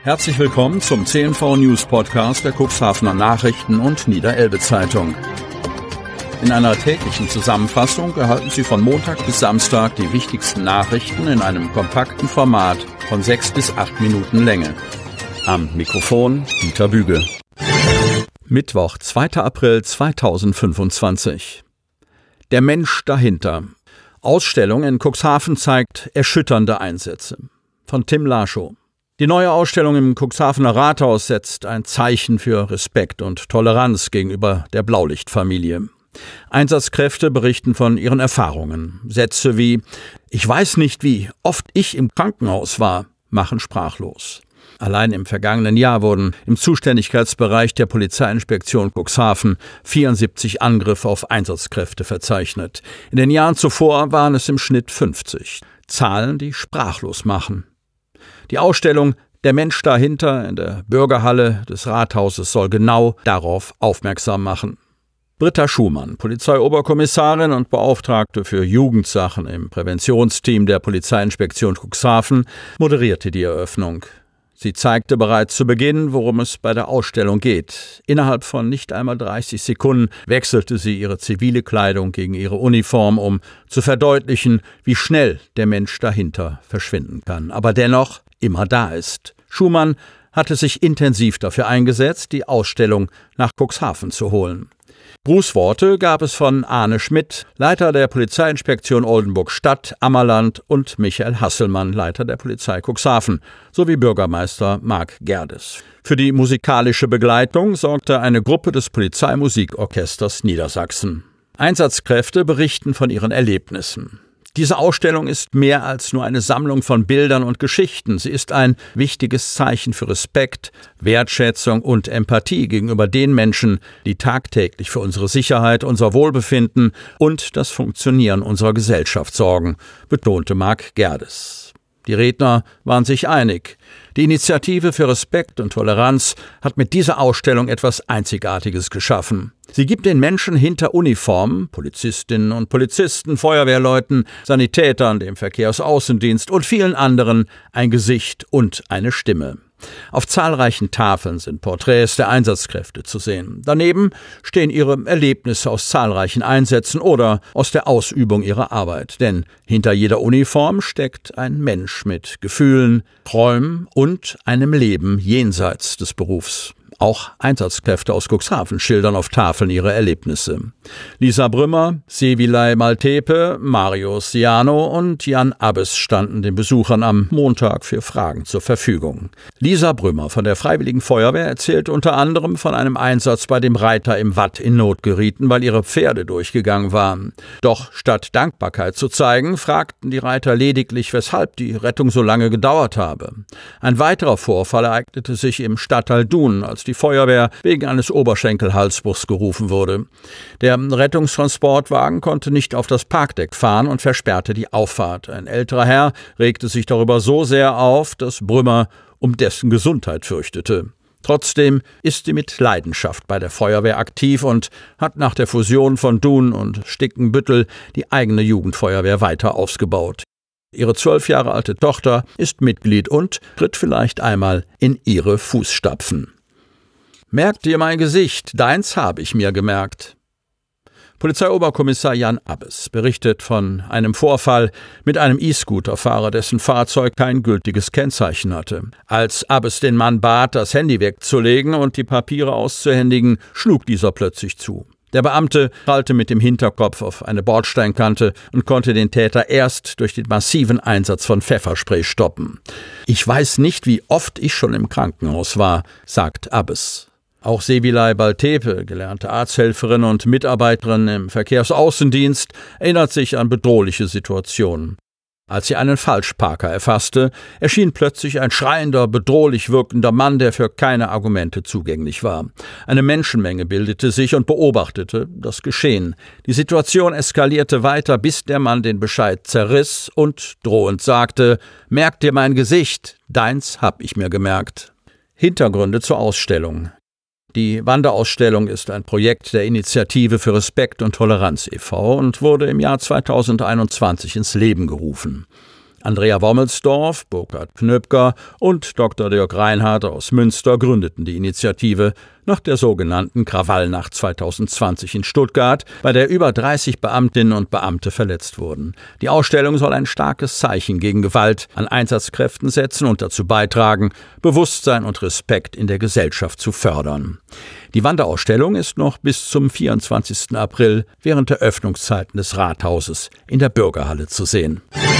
Herzlich willkommen zum CNV News Podcast der Cuxhavener Nachrichten und Niederelbe Zeitung. In einer täglichen Zusammenfassung erhalten Sie von Montag bis Samstag die wichtigsten Nachrichten in einem kompakten Format von 6 bis 8 Minuten Länge. Am Mikrofon Dieter Büge. Mittwoch, 2. April 2025. Der Mensch dahinter. Ausstellung in Cuxhaven zeigt erschütternde Einsätze. Von Tim Laschow. Die neue Ausstellung im Cuxhavener Rathaus setzt ein Zeichen für Respekt und Toleranz gegenüber der Blaulichtfamilie. Einsatzkräfte berichten von ihren Erfahrungen. Sätze wie „Ich weiß nicht, wie oft ich im Krankenhaus war“, machen sprachlos. Allein im vergangenen Jahr wurden im Zuständigkeitsbereich der Polizeiinspektion Cuxhaven 74 Angriffe auf Einsatzkräfte verzeichnet. In den Jahren zuvor waren es im Schnitt 50. Zahlen, die sprachlos machen. Die Ausstellung »Der Mensch dahinter« in der Bürgerhalle des Rathauses soll genau darauf aufmerksam machen. Britta Schumann, Polizeioberkommissarin und Beauftragte für Jugendsachen im Präventionsteam der Polizeiinspektion Cuxhaven, moderierte die Eröffnung. Sie zeigte bereits zu Beginn, worum es bei der Ausstellung geht. Innerhalb von nicht einmal 30 Sekunden wechselte sie ihre zivile Kleidung gegen ihre Uniform, um zu verdeutlichen, wie schnell der Mensch dahinter verschwinden kann, aber dennoch immer da ist. Schumann hatte sich intensiv dafür eingesetzt, die Ausstellung nach Cuxhaven zu holen. Grußworte gab es von Arne Schmidt, Leiter der Polizeiinspektion Oldenburg-Stadt, Ammerland, und Michael Hasselmann, Leiter der Polizei Cuxhaven, sowie Bürgermeister Marc Gerdes. Für die musikalische Begleitung sorgte eine Gruppe des Polizeimusikorchesters Niedersachsen. Einsatzkräfte berichten von ihren Erlebnissen. Diese Ausstellung ist mehr als nur eine Sammlung von Bildern und Geschichten. Sie ist ein wichtiges Zeichen für Respekt, Wertschätzung und Empathie gegenüber den Menschen, die tagtäglich für unsere Sicherheit, unser Wohlbefinden und das Funktionieren unserer Gesellschaft sorgen, betonte Marc Gerdes. Die Redner waren sich einig. Die Initiative für Respekt und Toleranz hat mit dieser Ausstellung etwas Einzigartiges geschaffen. Sie gibt den Menschen hinter Uniformen, Polizistinnen und Polizisten, Feuerwehrleuten, Sanitätern, dem Verkehrsaußendienst und vielen anderen ein Gesicht und eine Stimme. Auf zahlreichen Tafeln sind Porträts der Einsatzkräfte zu sehen. Daneben stehen ihre Erlebnisse aus zahlreichen Einsätzen oder aus der Ausübung ihrer Arbeit. Denn hinter jeder Uniform steckt ein Mensch mit Gefühlen, Träumen und einem Leben jenseits des Berufs. Auch Einsatzkräfte aus Cuxhaven schildern auf Tafeln ihre Erlebnisse. Lisa Brümmer, Sevilay Maltepe, Mario Siano und Jan Abbes standen den Besuchern am Montag für Fragen zur Verfügung. Lisa Brümmer von der Freiwilligen Feuerwehr erzählt unter anderem von einem Einsatz, bei dem Reiter im Watt in Not gerieten, weil ihre Pferde durchgegangen waren. Doch statt Dankbarkeit zu zeigen, fragten die Reiter lediglich, weshalb die Rettung so lange gedauert habe. Ein weiterer Vorfall ereignete sich im Stadtteil Dun, als die Feuerwehr wegen eines Oberschenkelhalsbruchs gerufen wurde. Der Rettungstransportwagen konnte nicht auf das Parkdeck fahren und versperrte die Auffahrt. Ein älterer Herr regte sich darüber so sehr auf, dass Brümmer um dessen Gesundheit fürchtete. Trotzdem ist sie mit Leidenschaft bei der Feuerwehr aktiv und hat nach der Fusion von Dun und Stickenbüttel die eigene Jugendfeuerwehr weiter ausgebaut. Ihre 12 Jahre alte Tochter ist Mitglied und tritt vielleicht einmal in ihre Fußstapfen. »Merk dir mein Gesicht, deins habe ich mir gemerkt.« Polizeioberkommissar Jan Abbes berichtet von einem Vorfall mit einem E-Scooter-Fahrer, dessen Fahrzeug kein gültiges Kennzeichen hatte. Als Abbes den Mann bat, das Handy wegzulegen und die Papiere auszuhändigen, schlug dieser plötzlich zu. Der Beamte prallte mit dem Hinterkopf auf eine Bordsteinkante und konnte den Täter erst durch den massiven Einsatz von Pfefferspray stoppen. »Ich weiß nicht, wie oft ich schon im Krankenhaus war«, sagt Abbes. Auch Sevilay Maltepe, gelernte Arzthelferin und Mitarbeiterin im Verkehrsaußendienst, erinnert sich an bedrohliche Situationen. Als sie einen Falschparker erfasste, erschien plötzlich ein schreiender, bedrohlich wirkender Mann, der für keine Argumente zugänglich war. Eine Menschenmenge bildete sich und beobachtete das Geschehen. Die Situation eskalierte weiter, bis der Mann den Bescheid zerriss und drohend sagte: »Merk dir mein Gesicht, deins hab ich mir gemerkt.« Hintergründe zur Ausstellung. Die Wanderausstellung ist ein Projekt der Initiative für Respekt und Toleranz e.V. und wurde im Jahr 2021 ins Leben gerufen. Andrea Wommelsdorf, Burkhard Knöpker und Dr. Dirk Reinhardt aus Münster gründeten die Initiative nach der sogenannten Krawallnacht 2020 in Stuttgart, bei der über 30 Beamtinnen und Beamte verletzt wurden. Die Ausstellung soll ein starkes Zeichen gegen Gewalt an Einsatzkräften setzen und dazu beitragen, Bewusstsein und Respekt in der Gesellschaft zu fördern. Die Wanderausstellung ist noch bis zum 24. April während der Öffnungszeiten des Rathauses in der Bürgerhalle zu sehen.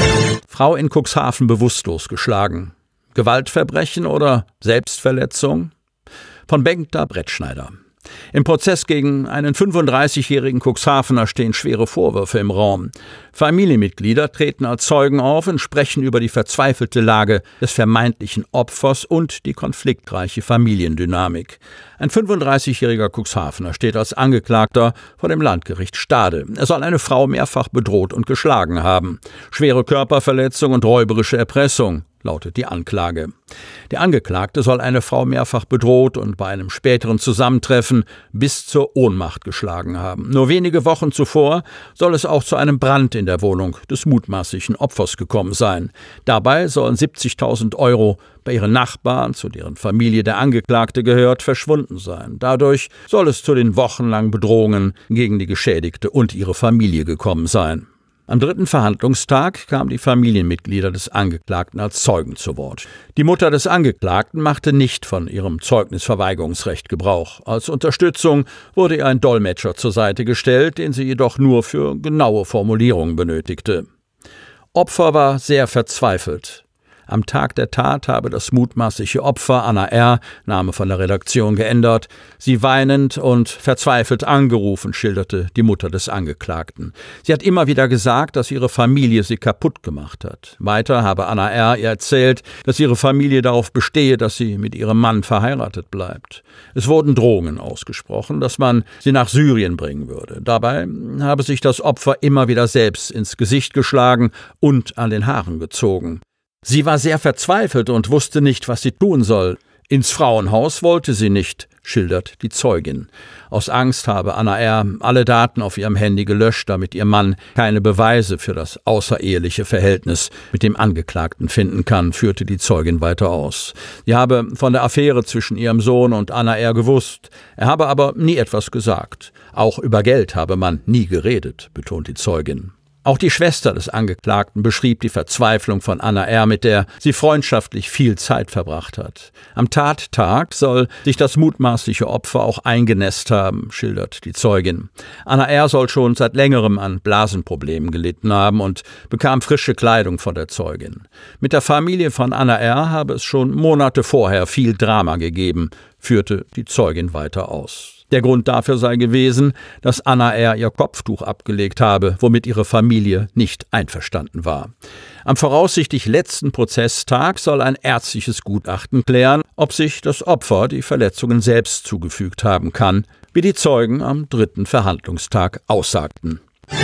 Frau in Cuxhaven bewusstlos geschlagen. Gewaltverbrechen oder Selbstverletzung? Von Bengta Brettschneider. Im Prozess gegen einen 35-jährigen Cuxhavener stehen schwere Vorwürfe im Raum. Familienmitglieder treten als Zeugen auf und sprechen über die verzweifelte Lage des vermeintlichen Opfers und die konfliktreiche Familiendynamik. Ein 35-jähriger Cuxhavener steht als Angeklagter vor dem Landgericht Stade. Er soll eine Frau mehrfach bedroht und geschlagen haben. Schwere Körperverletzung und räuberische Erpressung lautet die Anklage. Der Angeklagte soll eine Frau mehrfach bedroht und bei einem späteren Zusammentreffen bis zur Ohnmacht geschlagen haben. Nur wenige Wochen zuvor soll es auch zu einem Brand in der Wohnung des mutmaßlichen Opfers gekommen sein. Dabei sollen 70.000 Euro bei ihren Nachbarn, zu deren Familie der Angeklagte gehört, verschwunden sein. Dadurch soll es zu den wochenlangen Bedrohungen gegen die Geschädigte und ihre Familie gekommen sein. Am 3. Verhandlungstag kamen die Familienmitglieder des Angeklagten als Zeugen zu Wort. Die Mutter des Angeklagten machte nicht von ihrem Zeugnisverweigerungsrecht Gebrauch. Als Unterstützung wurde ihr ein Dolmetscher zur Seite gestellt, den sie jedoch nur für genaue Formulierungen benötigte. Opfer war sehr verzweifelt. Am Tag der Tat habe das mutmaßliche Opfer, Anna R., Name von der Redaktion geändert, sie weinend und verzweifelt angerufen, schilderte die Mutter des Angeklagten. Sie hat immer wieder gesagt, dass ihre Familie sie kaputt gemacht hat. Weiter habe Anna R. ihr erzählt, dass ihre Familie darauf bestehe, dass sie mit ihrem Mann verheiratet bleibt. Es wurden Drohungen ausgesprochen, dass man sie nach Syrien bringen würde. Dabei habe sich das Opfer immer wieder selbst ins Gesicht geschlagen und an den Haaren gezogen. Sie war sehr verzweifelt und wusste nicht, was sie tun soll. Ins Frauenhaus wollte sie nicht, schildert die Zeugin. Aus Angst habe Anna R. alle Daten auf ihrem Handy gelöscht, damit ihr Mann keine Beweise für das außereheliche Verhältnis mit dem Angeklagten finden kann, führte die Zeugin weiter aus. Sie habe von der Affäre zwischen ihrem Sohn und Anna R. gewusst. Er habe aber nie etwas gesagt. Auch über Geld habe man nie geredet, betont die Zeugin. Auch die Schwester des Angeklagten beschrieb die Verzweiflung von Anna R., mit der sie freundschaftlich viel Zeit verbracht hat. Am Tattag soll sich das mutmaßliche Opfer auch eingenässt haben, schildert die Zeugin. Anna R. soll schon seit längerem an Blasenproblemen gelitten haben und bekam frische Kleidung von der Zeugin. Mit der Familie von Anna R. habe es schon Monate vorher viel Drama gegeben, führte die Zeugin weiter aus. Der Grund dafür sei gewesen, dass Anna R. ihr Kopftuch abgelegt habe, womit ihre Familie nicht einverstanden war. Am voraussichtlich letzten Prozesstag soll ein ärztliches Gutachten klären, ob sich das Opfer die Verletzungen selbst zugefügt haben kann, wie die Zeugen am 3. Verhandlungstag aussagten.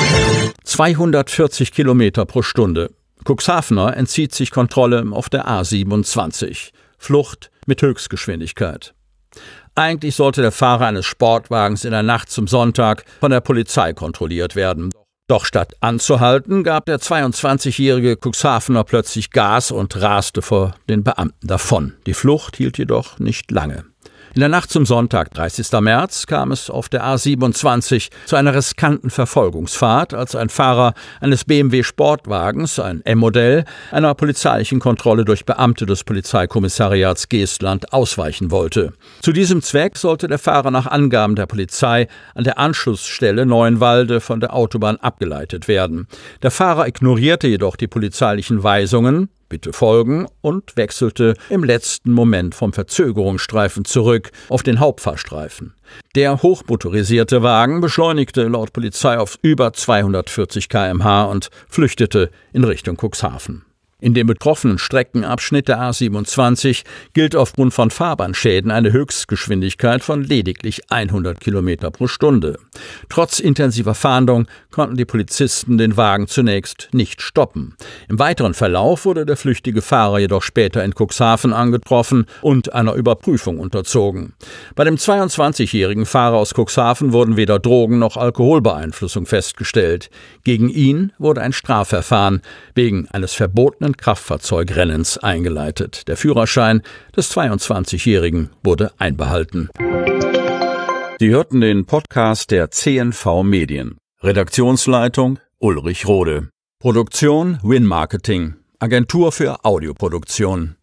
240 Kilometer pro Stunde. Cuxhavener entzieht sich Kontrolle auf der A27. Flucht mit Höchstgeschwindigkeit. Eigentlich sollte der Fahrer eines Sportwagens in der Nacht zum Sonntag von der Polizei kontrolliert werden. Doch statt anzuhalten, gab der 22-jährige Cuxhavener plötzlich Gas und raste vor den Beamten davon. Die Flucht hielt jedoch nicht lange. In der Nacht zum Sonntag, 30. März, kam es auf der A27 zu einer riskanten Verfolgungsfahrt, als ein Fahrer eines BMW-Sportwagens, ein M-Modell, einer polizeilichen Kontrolle durch Beamte des Polizeikommissariats Geestland ausweichen wollte. Zu diesem Zweck sollte der Fahrer nach Angaben der Polizei an der Anschlussstelle Neuenwalde von der Autobahn abgeleitet werden. Der Fahrer ignorierte jedoch die polizeilichen Weisungen, bitte folgen, und wechselte im letzten Moment vom Verzögerungsstreifen zurück auf den Hauptfahrstreifen. Der hochmotorisierte Wagen beschleunigte laut Polizei auf über 240 km/h und flüchtete in Richtung Cuxhaven. In dem betroffenen Streckenabschnitt der A27 gilt aufgrund von Fahrbahnschäden eine Höchstgeschwindigkeit von lediglich 100 km pro Stunde. Trotz intensiver Fahndung konnten die Polizisten den Wagen zunächst nicht stoppen. Im weiteren Verlauf wurde der flüchtige Fahrer jedoch später in Cuxhaven angetroffen und einer Überprüfung unterzogen. Bei dem 22-jährigen Fahrer aus Cuxhaven wurden weder Drogen- noch Alkoholbeeinflussung festgestellt. Gegen ihn wurde ein Strafverfahren wegen eines verbotenen offenen Kraftfahrzeugrennens eingeleitet. Der Führerschein des 22-Jährigen wurde einbehalten. Sie hörten den Podcast der CNV Medien. Redaktionsleitung Ulrich Rode. Produktion Win Marketing, Agentur für Audioproduktion.